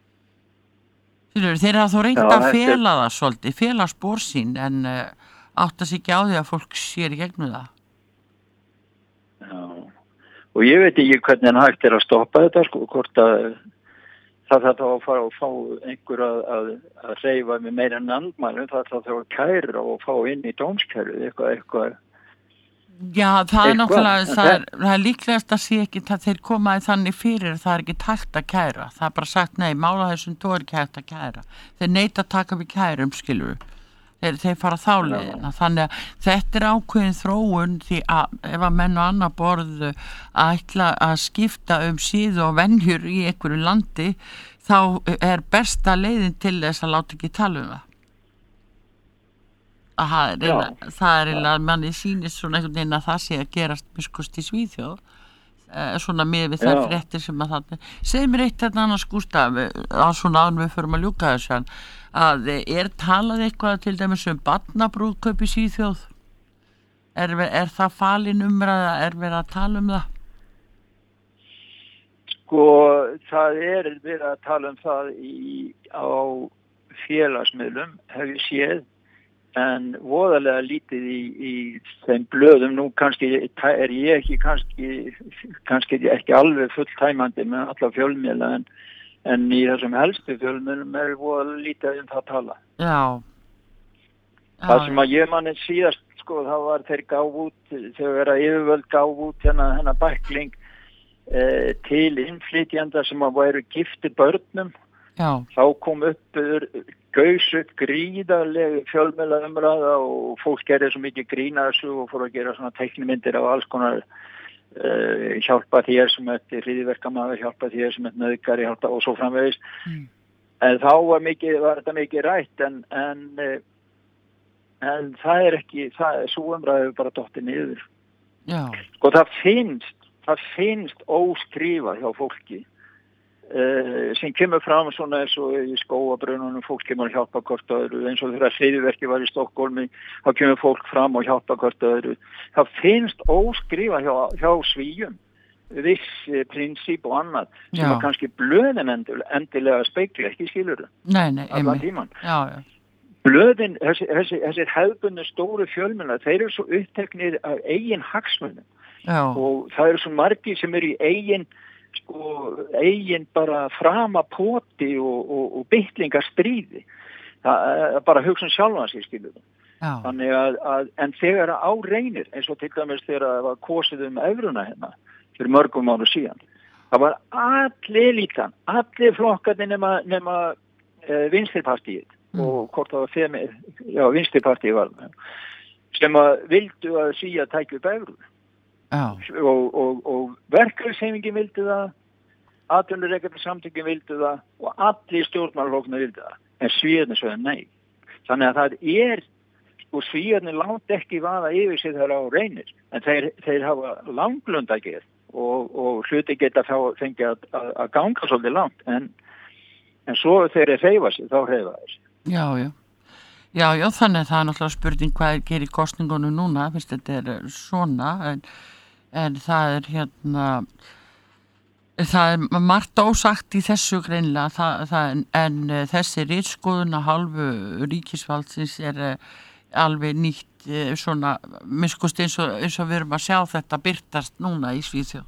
Þeir, þeir hafa þó reynt að fela það svolítið, fela spór sín en uh, átta sig ekki á því að fólk sér í gegnum það. Já, og ég veit ekki hvernig hann hægt er að stoppa þetta, sko, hvort að það þarf að fara og fá einhver að, að, að reyfa með meira en andmælum, það þarf að kæra og fá inn í dómskerfið, eitthvað, eitthvað Já, það er Eitthvað. náttúrulega, En það er, það- það er líklegast að sé ekki að þeir komaði þannig fyrir, það er ekki takt að kæra, það er bara sagt nei, mála þessum tó er ekki hægt að kæra, þeir neita að taka við kærum, skilur þeir, þeir fara þáleiðina, þannig að þetta er ákveðin þróun því að ef að menn og annar borðu að ætla að skipta um síðu og venjur í einhverju landi, þá er besta leiðin til þess að láta ekki tala um það. Að það er eiginlega, það er eiginlega að manni sýnist svona einhvern veginn að það sé að gerast miskust í Svíþjóð, eh, svona með við þær Já. fréttir sem að það segir mér eitt þetta annars Gústaf á svona án við förum að ljúka þessu að er talað eitthvað til dæmis um barnabrúðkaup í Svíþjóð er, er það falin umræða, er verið að tala um það? Sko, það er verið að tala um það í, á félagsmiðlum, hef ég séð, en voðalega lítið í, í þeim blöðum. Nú kannski er ég ekki kannski, kannski ekki alveg fulltæmandi með alla fjölmiðla, en, en í þessum helstu fjölmiðlum er voðalega lítið um það að tala. Já. Já það sem að ég manni síðast, sko, það var þeir gáf út, þegar að yfirvöld gáf út hérna, hérna bækling eh, til innflytjanda sem að væru gifti börnum. Já. Þá kom upp gaus upp gríðarlega fjölmiðla umræða og fólk gerði svo mikið grína þessu og fór að gera svona teiknimyndir af alls konar uh, hjálpa þér sem þetta hryðjuverkamaður, hjálpa þér sem þetta nauðgari, hjálpa og svo framvegis. Mm. En þá var, mikið, var þetta mikið rætt en, en, en það er ekki, það er svo umræðu bara dottið niður. Já. Sko það finnst, það finnst óskrifað hjá fólki. Uh, sem kemur fram svona eins og í skóabrununum fólk kemur að hjálpa hvort öðru eins og þegar hryðjuverkið var í Stokkólmi þá kemur fólk fram og hjálpa hvort öðru. Það finnst óskrifa hjá, hjá Svíum viss eh, prinsip og annað sem Já. að kannski blöðin endil, endilega speikla ekki skilur Nei, nei, allan tíman. Já, já. Blöðin, þessi, þessi, þessi hefðbundu stóru fjölmiðlar, þeir eru svo uppteknir af eigin hagsmunum og það eru svo margir sem eru í eigin sko eigin bara frama poti og, og, og byttlingarstríði. Það er bara hugsun sjálfan sig skilur það. Þannig að, að en þegar á reynir eins og til dæmis þegar það var kosið um evruna hérna fyrir mörgum áru síðan. Það var allir lítan, allir flokkarnir nema, nema e, vinstirpartíið mm. og hvort það var femi, já vinstirpartíið var sem að vildu að síja tækja upp evruna. Oh. og, og, og verkefnisheimingin vildi það, atvinnurekendur samtökin vildi það og allir stjórnmálaflokkarnir vildi það, en Svíarnir sögðu nei. Þannig að það er, sko Svíarnir langt ekki vaða yfir sig þegar á reynir, en þeir, þeir hafa langlunda gerð og, og hluti geta fengið að, að, að ganga svolítið langt, en, en svo þegar þeir hreyfa sig, þá hreyfa þeir sig. Já, já. Já, já, þannig að það er náttúrulega spurning hvað gerir kosningunum núna, finnst þetta er svona, en, en það er hérna, það er margt ósagt í þessu greinlega, það, það, en þessi ritskoðun að hálfu ríkisvaldsins er alveg nýtt svona, miskust eins og, eins og við erum að sjá þetta birtast núna í Svíþjóð.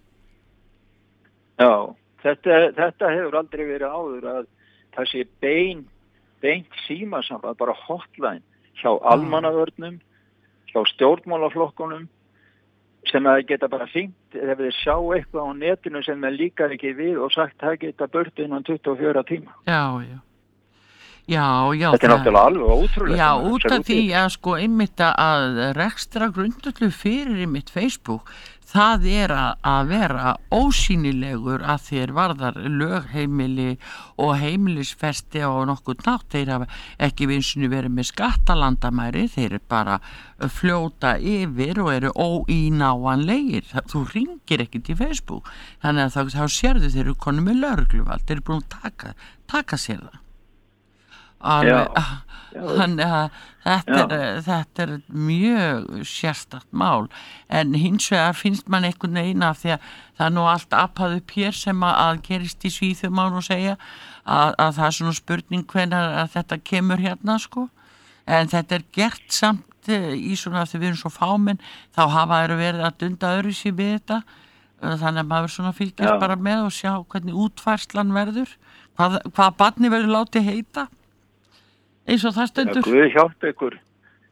Já, þetta, þetta hefur aldrei verið áður að það sé bein beint símasamband, bara hotline hjá almannavörnum, hjá stjórnmálaflokkunum sem að geta bara fengt ef þeir sjá eitthvað á netinu sem þeir líkar ekki við og sagt það geta burt innan tuttugu og fjóra tíma. Já, já. Já, já. Þetta er náttúrulega alveg ótrúlega. Já, út af því að sko einmitt að rekstra grundullu fyrir einmitt Facebook, það er að vera ósýnilegur að þér varðar lögheimili og heimilisfesti og nokkuð nátt. Þeir hafa ekki vinsinu verið með skattalandamæri, þeir eru bara fljóta yfir og eru óínáanlegir. Þú ringir ekki til Facebook, þannig að þá, þá sérðu þeir eru konum með lögregluvald, þeir eru búin að taka, taka sér það. Alveg, þannig að þetta er, þetta er mjög sérstakt mál, en hins vegar finnst mann einhvern veginn af því að það er nú allt apað upp hér sem að, að gerist í Svíþjóð má nú segja að, að það er svona spurning hvenær að þetta kemur hérna sko, en þetta er gert samt í svona af því við erum svo fámenn, þá hafa þeir verið að dunda öðru sér við þetta, þannig að maður svona fylgjast Já. bara með og sjá hvernig útfærslan verður, hvað, hvað barni verður látið heita. Eins og það stendur. Já, Guð hjálpa ykkur.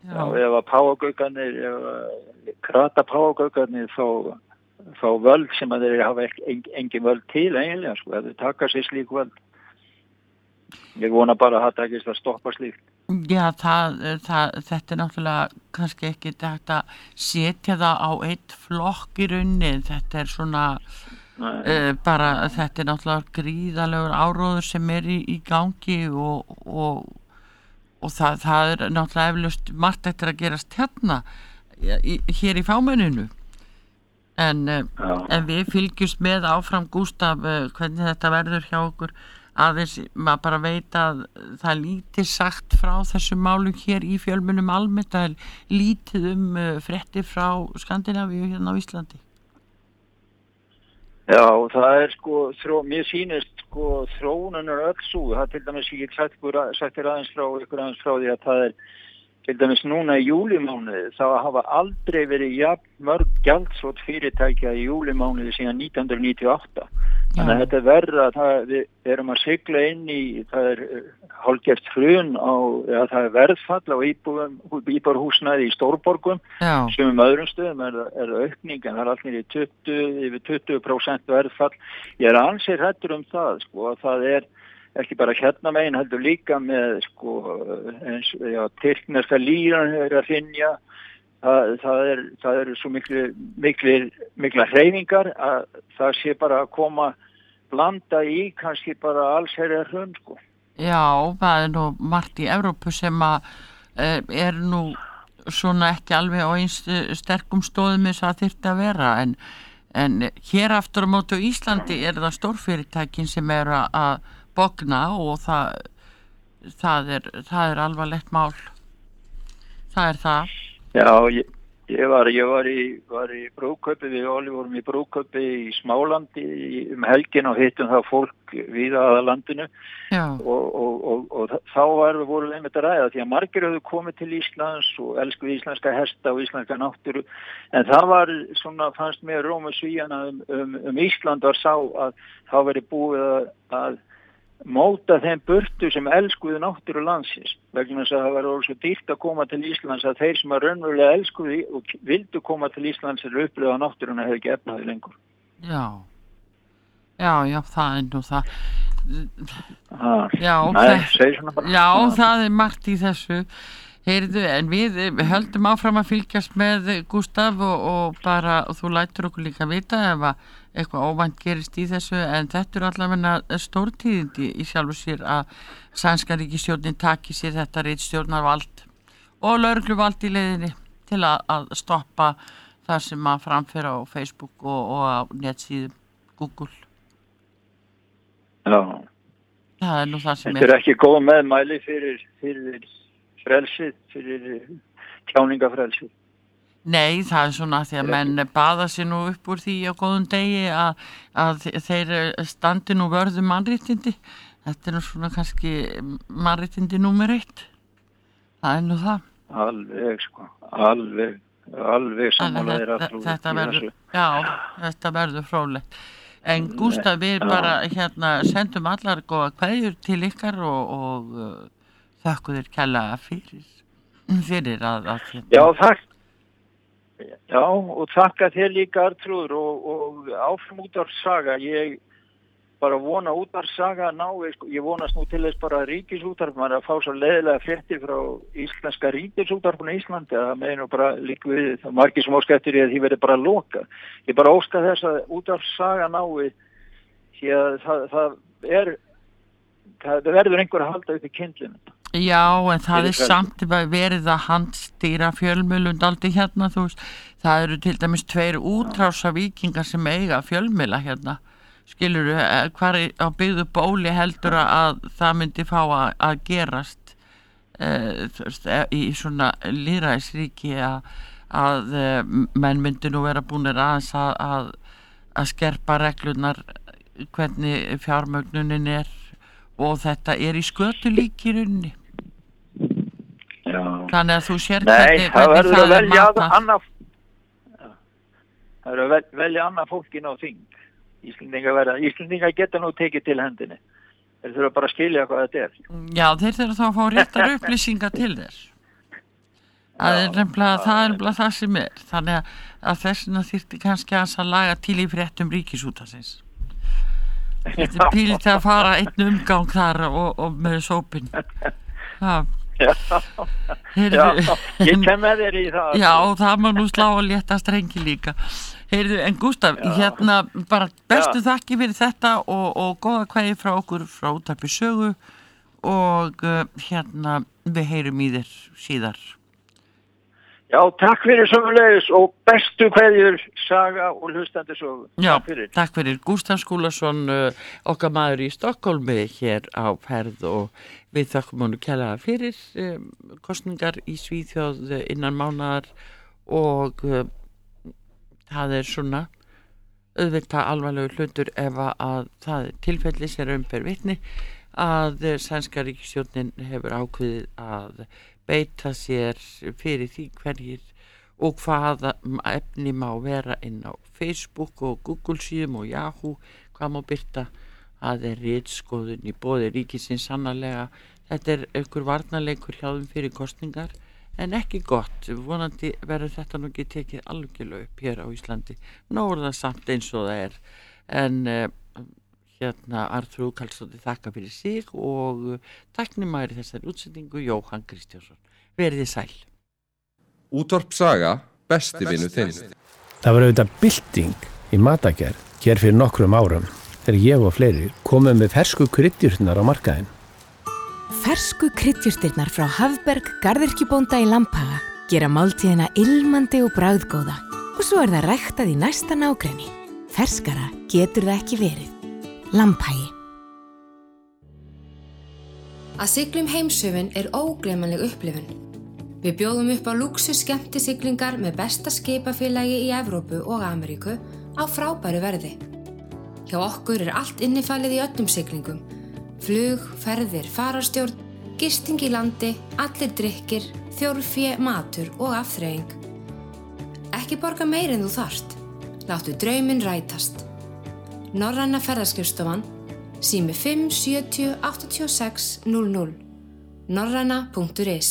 Já, ef að páfagaukarnir, ef að krata páfagaukarnir þá, þá völd sem að þeir hafa engin völd til eiginlega, sko, ef þeir taka sér slík völd. Ég vona bara að það takist að stoppa slíkt. Já, það, það, þetta er náttúrulega kannski ekki þetta að setja það á eitt flokk í rauninni, þetta er svona uh, bara, þetta er náttúrulega gríðalegur áróður sem er í, í gangi og, og, og það, það er náttúrulega eflaust margt eftir að gerast hérna, í, hér í fámenninu. En, uh, en við fylgjumst með áfram, Gústaf, uh, hvernig þetta verður hjá okkur. Aðeins maður bara veit að það lítið sagt frá þessu málum hér í fjölmunum almennt, það er lítið um uh, fréttir frá Skandinavíu hérna á Íslandi. Já, það er sko, þró, mér sýnist sko þróunin er öll svo, það til dæmis ég get sagt, sagt þér aðeins frá, ykkur aðeins frá því að það er til dæmis núna í júlimánuði, þá hafa aldrei verið jafn mörg gjaldsótt fyrirtækja í júlimánuði síðan nítján hundruð níutíu og átta. Þannig að þetta er verða, það, við erum að sigla inn í, það er hálfgert hrun á, ja, það er verðfall á íbúðarhúsnæði í stórborgum, Já. sem um öðrum stöðum er, er aukning, en það er allir í tuttugu, yfir tuttugu prósent verðfall. Ég er ansið hræddur um það, sko, að það er ekki bara hérna megin, heldur líka með, sko, eins, já, tyrkneska líran er að finja. Það, það, er, það eru svo miklu, miklu, mikla hreyfingar að það sé bara að koma blanda í kannski bara alls herja hrun, sko. Já, það er nú margt í Evrópu sem að e, er nú svona ekki alveg á eins sterkum stóðum eins að þyrfti að vera, en, en hér aftur á móti á Íslandi er það stórfyrirtækin sem er að bogna og það, það, er, það er alvarlegt mál. Það er það. Já, ég, ég var, ég var í, var í brúðkaupi, við Óli vorum í brúðkaupi í Smálandi um helgin og hittum það fólk víða að landinu og, og, og, og þá var, voru við einmitt að ræða því að margir höfðu komið til Íslands og elskuð íslenska hesta og íslenska náttúru, en það var svona, fannst mér Rómu Svíjana um, um, um Ísland var sá að þá verið búið að, að móta þeim burtu sem elskuðu náttúru landsins, vegna þess að það var svo dýrt að koma til Íslands að þeir sem að raunverulega elskuðu og vildu koma til Íslands er upplifað náttúruna hefði ekki efnaði lengur. Já, já, já, það er nú það. Ah, já, nei, það, já, það er margt í þessu. Heyrðu, en við höldum áfram að fylgjast með Gústaf og, og bara, og þú lætur okkur líka vita ef að eitthvað óvænt gerist í þessu, en þetta er allavega stórtíðindi í sjálfu sér að sænska ríkisstjórnin taki sér þetta ritstjórnarvald og lögregluvald í leiðinni til að, að stoppa það sem að framfæra á Facebook og, og á netsíðum Google. Já. Það er nú það sem þetta er. Þetta er ekki góð meðmæli fyrir, fyrir frelsið, fyrir tjáningafrelsið. Nei, það er svona því að menn baða sér nú upp úr því á góðum degi að, að þeir standi nú vörðu mannréttindi. Þetta er nú svona kannski mannréttindi númer eitt. Það er nú það. Alveg, sko. Alveg, alveg sammálaðir að trúi. Þetta verður, já, þetta verður fróðlegt. En Gústaf, við bara hérna sendum allar góða kveðjur til ykkar og, og uh, þakku þér kærlega fyrir, fyrir að, að hérna. Já, takk. Já, og þakka þér líka Arnþrúður og, og áfram útvarpssaga. Ég bara vona útvarpssaga nái, sko, ég vonast nú til þess bara ríkisútvarp, maður að fá svo leiðilega fréttir frá íslenska ríkisútvarpinu í Íslandi, það meðinu bara líka við, það margir sem óska eftir því að því verið bara loka. Ég bara óska þess að útvarpssaga nái, því að það, það er, það verður einhver að halda upp í kyndlinu. Já, en það er samt verið að handstýra fjölmiðlund aldrei hérna, þú veist, það eru til dæmis tveir útrásavíkingar sem eiga fjölmiðla hérna, skilur þú, hvar á byggðu bóli heldur að það myndi fá að, að gerast e, veist, í svona lýðræðisríki að, að menn myndi nú vera búinir aðeins að, að, að skerpa reglunar hvernig fjármögnunin er og þetta er í skötu líkirunni. Já. Þannig að þú sér Nei, hvernig, það hvernig verður það að er velja matað. annað það verður að vel, velja annað fólkin á þing. Íslendingar verða, Íslendingar geta nú tekið til hendinni. Þeir þurfa bara að skilja hvað þetta er. Já, þeir þurfa þá að fá réttar upplýsingar til þess. það er nefnilega það, er nefnilega það sem er þannig að, að þessuna þyrfti kannski að laga til í fréttum Ríkisútvarpsins þetta er pílið til að fara einn umgang þar og, og með sópin það Já, já, ég kem með þér í það já, og það má nú slá að létta strengi líka heyrðu, en Gústaf, hérna bara bestu já. Þakki fyrir þetta og, og góða kveðju frá okkur frá Útvarpi Sögu og uh, hérna við heyrum í þér síðar Já, takk fyrir sömulegis og bestu kveðjur Saga og hlustandi Sögu Já, takk fyrir, takk fyrir. Gústaf Skúlason uh, okkar maður í Stokkólmi hér á ferð og við þökkum honum kærlega fyrir um, kosningar í Svíþjóð innan mánaðar og uh, það er svona auðvitað alvarlegur hlutur ef að það tilfelli sér umber vitni að uh, sænska ríkisstjórnin hefur ákveðið að beita sér fyrir því hverjir og hvaða efni má vera inn á Facebook og Google síðum og Yahoo, hvað má byrta að er ritskoðun í boði ríkisins sannarlega. Þetta er einhver varnarleikur hjá þeim fyrir kosningar en ekki gott, vonandi verður þetta nú ekki tekið algjörlega upp hér á Íslandi. Nú er það samt eins og það er en uh, hérna Arnþrúður Karlsdóttir þakka fyrir sig og tæknimaður í þessari útsendingu Jóhann Kristjánsson. Verið sæl. Útvarp Saga, besti vinur þinn. Það var auðvitað bylting í matagerð hér fyrir nokkrum árum þegar ég og fleiri komum með fersku kryddjurtirnar á markaðinn. Fersku kryddjurtirnar frá Hafberg garðyrkjubónda í Lambhaga gera máltíðina ilmandi og bragðgóða og svo er það ræktað í næsta nágrenni. Ferskara getur það ekki verið. Lambhagi. Að sigla um heimshöfin er ógleymanleg upplifun. Við bjóðum upp á lúxus skemmtisiglingar með besta skipafélagi í Evrópu og Ameríku á frábæru verði. Hjá okkur er allt innifalið í öllum siglingum. Flug, ferðir, fararstjórn, gisting í landi, allir drykkir, þjórfé, matur og afþreying. Ekki borga meir en þú þarft. Láttu drauminn rætast. Norræna ferðaskrifstofan, sími fimm sjötíu áttatíu og sex núll núll, norræna punktur is.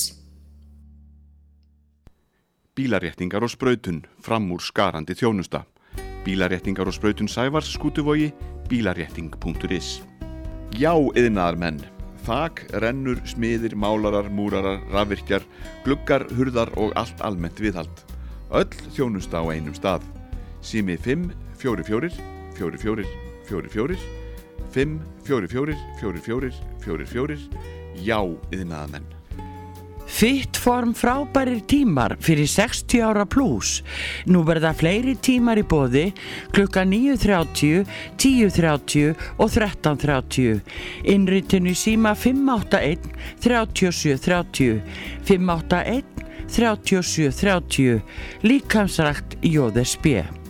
Bílaréttingar og sprautun, fram úr skarandi þjónusta. Bílaréttingar og sprautun Sævars, Skútuvogi, bílarétting punktur is. Já, iðnaðarmenn. Þak, rennur, smiðir, málarar, múrarar, rafvirkjar, gluggar, hurðar og allt almennt viðhald. Öll þjónusta á einum stað. Sími fimm fjögur fjögur fjögur fjögur fjögur fjögur fimm fjögur fjögur fjögur fjögur fjögur fjögur Já, iðnaðarmenn. Fitt form frábærir tímar fyrir sextíu ára plús. Nú verða fleiri tímar í boði klukkan níu þrjátíu, tíu þrjátíu og þrettán þrjátíu. Innritinu síma fimm átta einn þrjátíu og sjö þrjátíu, fimm átta einn þrjátíu og sjö þrjátíu, líkamsrækt J S B.